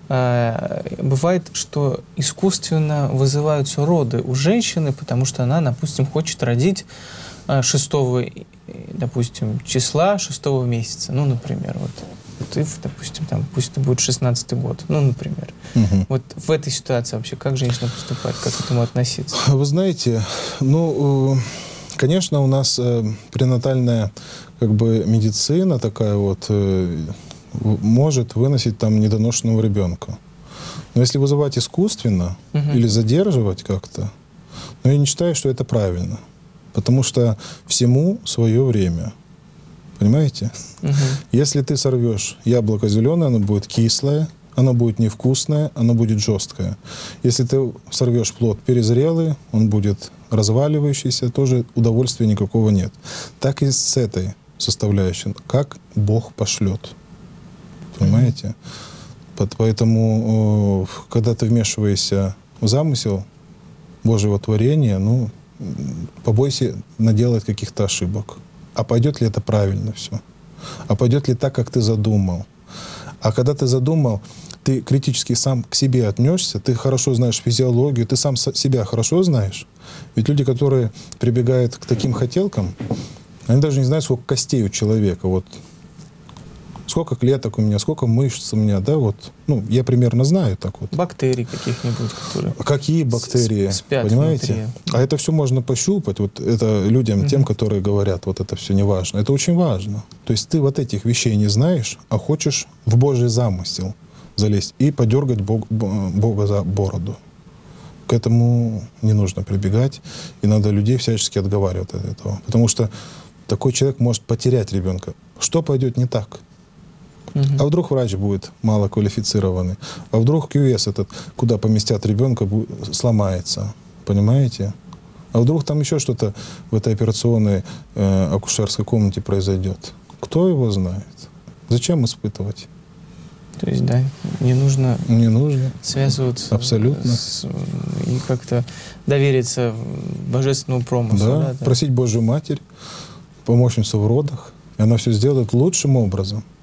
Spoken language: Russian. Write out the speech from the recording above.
бывает, что искусственно вызываются роды у женщины, потому что она, допустим, хочет родить 6, допустим, числа 6 месяца, ну, например, вот и, допустим, там, пусть это будет 16-й год, ну, например. Вот в этой ситуации вообще как женщина поступает, как к этому относиться? Вы знаете, ну, конечно, у нас пренатальная как бы медицина такая вот может выносить там недоношенного ребенка. Но если вызывать искусственно или задерживать как-то, ну, я не считаю, что это правильно. Потому что всему свое время. Понимаете? Если ты сорвешь яблоко зеленое, оно будет кислое, оно будет невкусное, оно будет жесткое. Если ты сорвешь плод перезрелый, он будет разваливающийся, тоже удовольствия никакого нет. Так и с этой составляющей. Как Бог пошлет. Понимаете? Поэтому, когда ты вмешиваешься в замысел Божьего творения, ну, побойся наделать каких-то ошибок. А пойдет ли это правильно все? А пойдет ли так, как ты задумал? А когда ты задумал, ты критически сам к себе отнесешься, ты хорошо знаешь физиологию, ты сам себя хорошо знаешь. Ведь люди, которые прибегают к таким хотелкам, они даже не знают, сколько костей у человека. Вот. Сколько клеток у меня, сколько мышц у меня, да, вот. Ну, я примерно знаю так вот. Бактерий каких-нибудь, которые... Какие бактерии, спят понимаете? внутри. А это все можно пощупать. Вот это людям, тем, которые говорят, вот это все не важно. Это очень важно. То есть ты вот этих вещей не знаешь, а хочешь в Божий замысел залезть и подергать Бога за бороду. К этому не нужно прибегать, и надо людей всячески отговаривать от этого. Потому что такой человек может потерять ребенка. Что пойдет не так? А вдруг врач будет малоквалифицированный? А вдруг QS этот, куда поместят ребенка, сломается? Понимаете? А вдруг там еще что-то в этой операционной акушерской комнате произойдет? Кто его знает? Зачем испытывать? То есть, да, не нужно связываться абсолютно. И как-то довериться божественному промыслу. Да, просить Божью Матерь, помощницу в родах, и она все сделает лучшим образом.